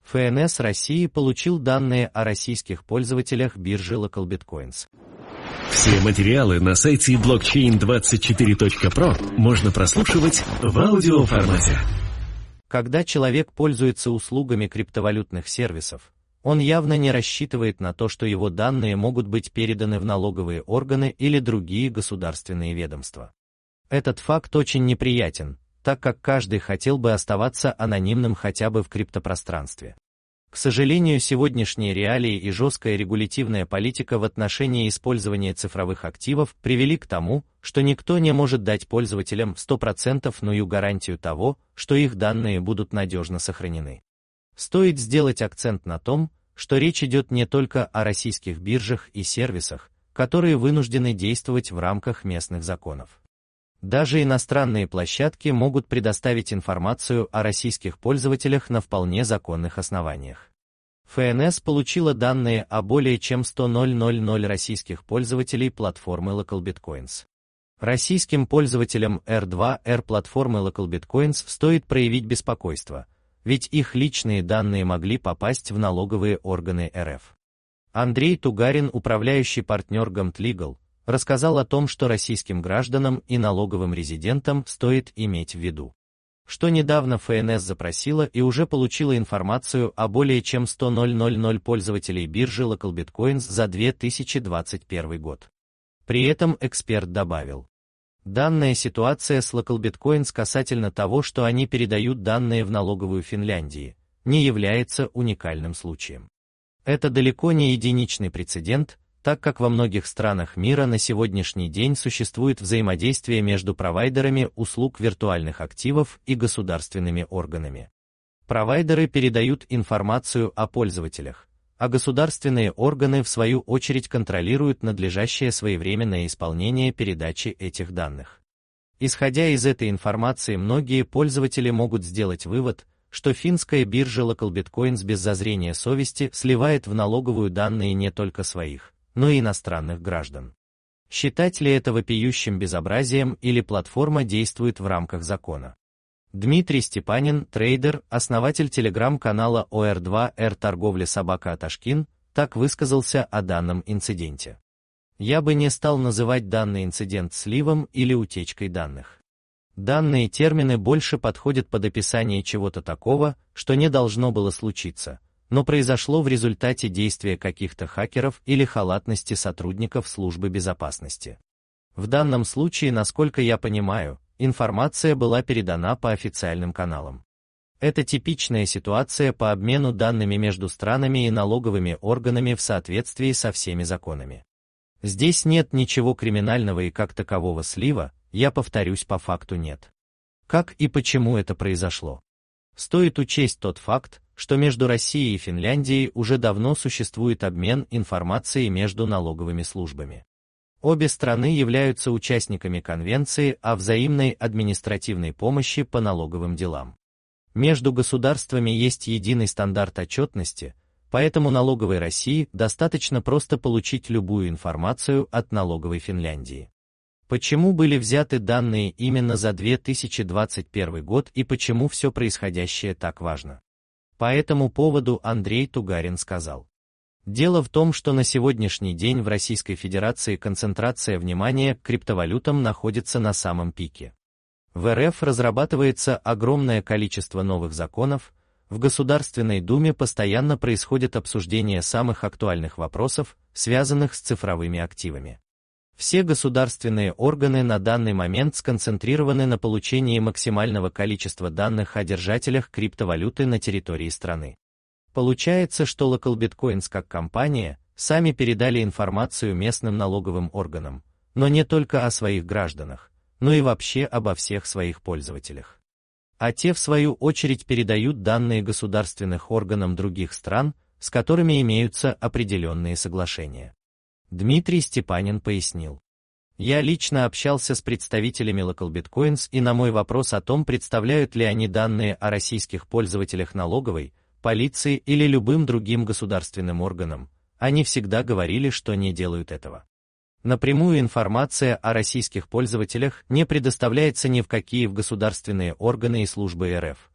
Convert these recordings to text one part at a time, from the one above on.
ФНС России получил данные о российских пользователях биржи LocalBitcoins. Все материалы на сайте blockchain24.pro можно прослушивать в аудиоформате. Когда человек пользуется услугами криптовалютных сервисов, он явно не рассчитывает на то, что его данные могут быть переданы в налоговые органы или другие государственные ведомства. Этот факт очень неприятен, так как каждый хотел бы оставаться анонимным хотя бы в криптопространстве. К сожалению, сегодняшние реалии и жесткая регулятивная политика в отношении использования цифровых активов привели к тому, что никто не может дать пользователям 100% гарантию того, что их данные будут надежно сохранены. Стоит сделать акцент на том, что речь идет не только о российских биржах и сервисах, которые вынуждены действовать в рамках местных законов. Даже иностранные площадки могут предоставить информацию о российских пользователях на вполне законных основаниях. ФНС получила данные о более чем 100 000 российских пользователей платформы LocalBitcoins. Российским пользователям R2R платформы LocalBitcoins стоит проявить беспокойство, ведь их личные данные могли попасть в налоговые органы РФ. Андрей Тугарин, управляющий партнер Gamt Legal, рассказал о том, что российским гражданам и налоговым резидентам стоит иметь в виду, что недавно ФНС запросила и уже получила информацию о более чем 100 000 пользователей биржи LocalBitcoins за 2021 год. При этом эксперт добавил: данная ситуация с LocalBitcoins касательно того, что они передают данные в налоговую Финляндии, не является уникальным случаем. Это далеко не единичный прецедент, так как во многих странах мира на сегодняшний день существует взаимодействие между провайдерами услуг виртуальных активов и государственными органами. Провайдеры передают информацию о пользователях, а государственные органы в свою очередь контролируют надлежащее своевременное исполнение передачи этих данных. Исходя из этой информации, многие пользователи могут сделать вывод, что финская биржа LocalBitcoins без зазрения совести сливает в налоговую данные не только своих, но и иностранных граждан. Считать ли это вопиющим безобразием или платформа действует в рамках закона? Дмитрий Степанин, трейдер, основатель телеграм-канала OR2R торговля собака Аташкин, так высказался о данном инциденте. Я бы не стал называть данный инцидент сливом или утечкой данных. Данные термины больше подходят под описание чего-то такого, что не должно было случиться, но произошло в результате действия каких-то хакеров или халатности сотрудников службы безопасности. В данном случае, насколько я понимаю, информация была передана по официальным каналам. Это типичная ситуация по обмену данными между странами и налоговыми органами в соответствии со всеми законами. Здесь нет ничего криминального и как такового слива, я повторюсь, по факту нет. Как и почему это произошло? Стоит учесть тот факт, что между Россией и Финляндией уже давно существует обмен информацией между налоговыми службами. Обе страны являются участниками Конвенции о взаимной административной помощи по налоговым делам. Между государствами есть единый стандарт отчетности, поэтому налоговой России достаточно просто получить любую информацию от налоговой Финляндии. Почему были взяты данные именно за 2021 год и почему все происходящее так важно? По этому поводу Андрей Тугарин сказал: дело в том, что на сегодняшний день в Российской Федерации концентрация внимания к криптовалютам находится на самом пике. В РФ разрабатывается огромное количество новых законов, в Государственной Думе постоянно происходит обсуждение самых актуальных вопросов, связанных с цифровыми активами. Все государственные органы на данный момент сконцентрированы на получении максимального количества данных о держателях криптовалюты на территории страны. Получается, что LocalBitcoins как компания сами передали информацию местным налоговым органам, но не только о своих гражданах, но и вообще обо всех своих пользователях. А те в свою очередь передают данные государственных органам других стран, с которыми имеются определенные соглашения. Дмитрий Степанин пояснил: я лично общался с представителями LocalBitcoins, и на мой вопрос о том, представляют ли они данные о российских пользователях налоговой, полиции или любым другим государственным органам, они всегда говорили, что не делают этого. Напрямую информация о российских пользователях не предоставляется ни в какие государственные органы и службы РФ,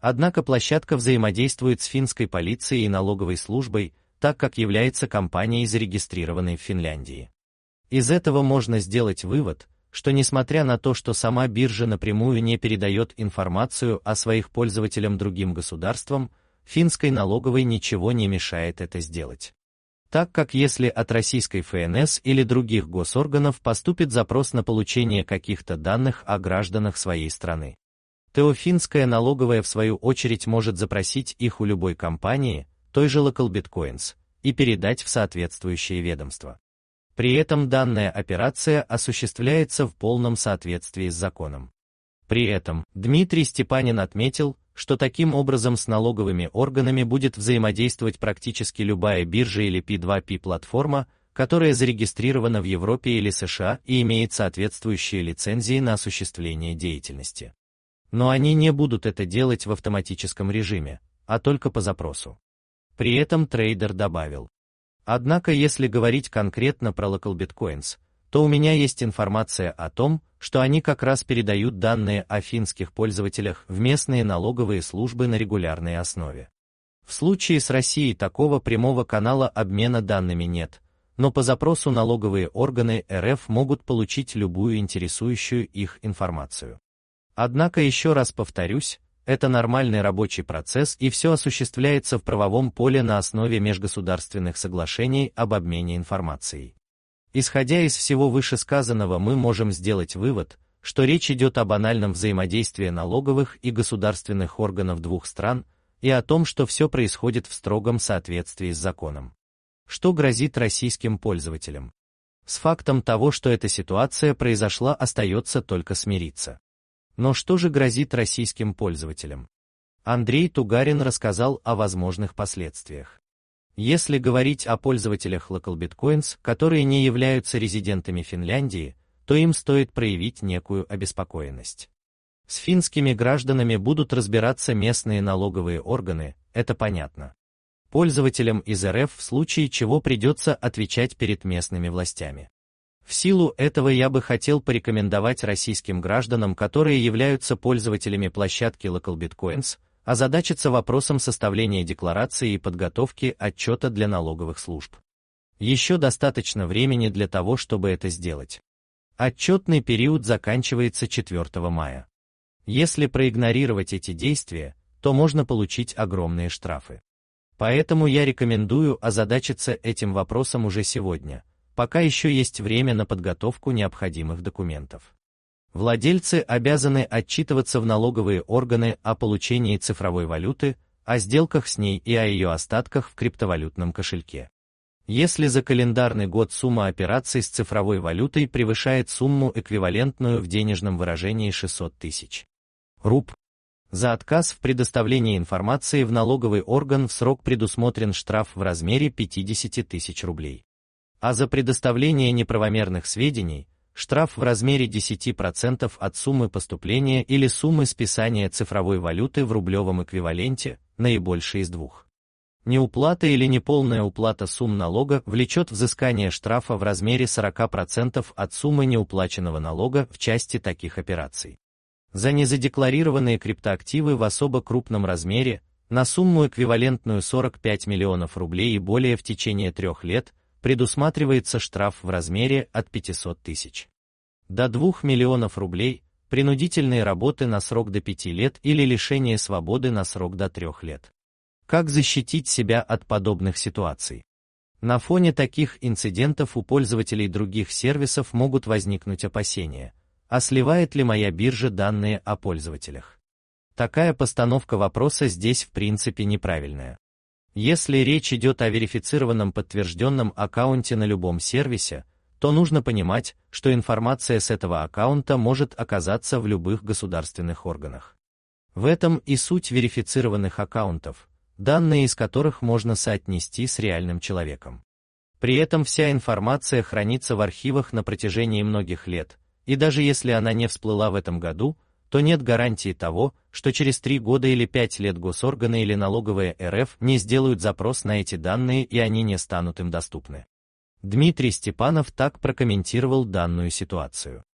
Однако площадка взаимодействует с финской полицией и налоговой службой, так как является компанией, зарегистрированной в Финляндии. Из этого можно сделать вывод, что несмотря на то, что сама биржа напрямую не передает информацию о своих пользователям другим государствам, финской налоговой ничего не мешает это сделать. Так как если от российской ФНС или других госорганов поступит запрос на получение каких-то данных о гражданах своей страны, то финская налоговая в свою очередь может запросить их у любой компании, той же Local Bitcoins, и передать в соответствующее ведомство. При этом данная операция осуществляется в полном соответствии с законом. При этом Дмитрий Степанин отметил, что таким образом с налоговыми органами будет взаимодействовать практически любая биржа или P2P-платформа, которая зарегистрирована в Европе или США и имеет соответствующие лицензии на осуществление деятельности. Но они не будут это делать в автоматическом режиме, а только по запросу. При этом трейдер добавил: однако если говорить конкретно про Local Bitcoins, то у меня есть информация о том, что они как раз передают данные о финских пользователях в местные налоговые службы на регулярной основе. В случае с Россией такого прямого канала обмена данными нет, но по запросу налоговые органы РФ могут получить любую интересующую их информацию. Однако еще раз повторюсь, это нормальный рабочий процесс и все осуществляется в правовом поле на основе межгосударственных соглашений об обмене информацией. Исходя из всего вышесказанного, мы можем сделать вывод, что речь идет о банальном взаимодействии налоговых и государственных органов двух стран и о том, что все происходит в строгом соответствии с законом. Что грозит российским пользователям? С фактом того, что эта ситуация произошла, остается только смириться. Но что же грозит российским пользователям? Андрей Тугарин рассказал о возможных последствиях. Если говорить о пользователях Local Bitcoins, которые не являются резидентами Финляндии, то им стоит проявить некую обеспокоенность. С финскими гражданами будут разбираться местные налоговые органы, это понятно. Пользователям из РФ в случае чего придется отвечать перед местными властями. В силу этого я бы хотел порекомендовать российским гражданам, которые являются пользователями площадки Local Bitcoins, озадачиться вопросом составления декларации и подготовки отчета для налоговых служб. Еще достаточно времени для того, чтобы это сделать. Отчетный период заканчивается 4 мая. Если проигнорировать эти действия, то можно получить огромные штрафы. Поэтому я рекомендую озадачиться этим вопросом уже сегодня, пока еще есть время на подготовку необходимых документов. Владельцы обязаны отчитываться в налоговые органы о получении цифровой валюты, о сделках с ней и о ее остатках в криптовалютном кошельке. Если за календарный год сумма операций с цифровой валютой превышает сумму, эквивалентную в денежном выражении 600 тысяч руб, за отказ в предоставлении информации в налоговый орган в срок предусмотрен штраф в размере 50 тысяч рублей. А за предоставление неправомерных сведений – штраф в размере 10% от суммы поступления или суммы списания цифровой валюты в рублевом эквиваленте, наибольший из двух. Неуплата или неполная уплата сумм налога влечет взыскание штрафа в размере 40% от суммы неуплаченного налога в части таких операций. За незадекларированные криптоактивы в особо крупном размере, на сумму эквивалентную 45 миллионов рублей и более в течение 3 лет, предусматривается штраф в размере от 500 тысяч до 2 миллионов рублей, принудительные работы на срок до 5 лет или лишение свободы на срок до 3 лет. Как защитить себя от подобных ситуаций? На фоне таких инцидентов у пользователей других сервисов могут возникнуть опасения: а сливает ли моя биржа данные о пользователях? Такая постановка вопроса здесь в принципе неправильная. Если речь идет о верифицированном подтвержденном аккаунте на любом сервисе, то нужно понимать, что информация с этого аккаунта может оказаться в любых государственных органах. В этом и суть верифицированных аккаунтов, данные из которых можно соотнести с реальным человеком. При этом вся информация хранится в архивах на протяжении многих лет, и даже если она не всплыла в этом году, то нет гарантии того, что через 3 года или 5 лет госорганы или налоговые РФ не сделают запрос на эти данные и они не станут им доступны. Дмитрий Степанов так прокомментировал данную ситуацию.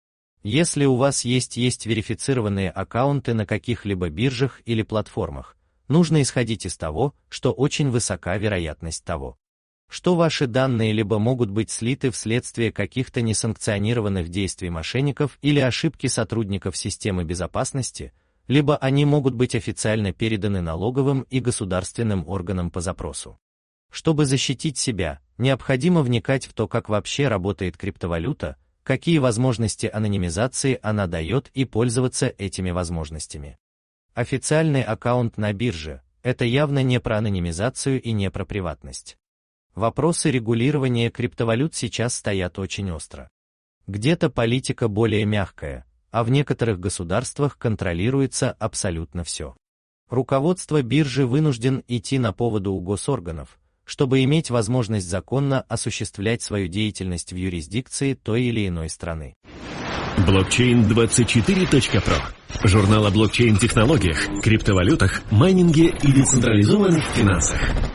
Если у вас есть верифицированные аккаунты на каких-либо биржах или платформах, нужно исходить из того, что очень высока вероятность того, что ваши данные либо могут быть слиты вследствие каких-то несанкционированных действий мошенников или ошибки сотрудников системы безопасности, либо они могут быть официально переданы налоговым и государственным органам по запросу. Чтобы защитить себя, необходимо вникать в то, как вообще работает криптовалюта, какие возможности анонимизации она дает и пользоваться этими возможностями. Официальный аккаунт на бирже – это явно не про анонимизацию и не про приватность. Вопросы регулирования криптовалют сейчас стоят очень остро. Где-то политика более мягкая, а в некоторых государствах контролируется абсолютно все. Руководство биржи вынужден идти на поводу у госорганов, чтобы иметь возможность законно осуществлять свою деятельность в юрисдикции той или иной страны. Blockchain24.pro. Журнал о блокчейн-технологиях, криптовалютах, майнинге и децентрализованных финансах.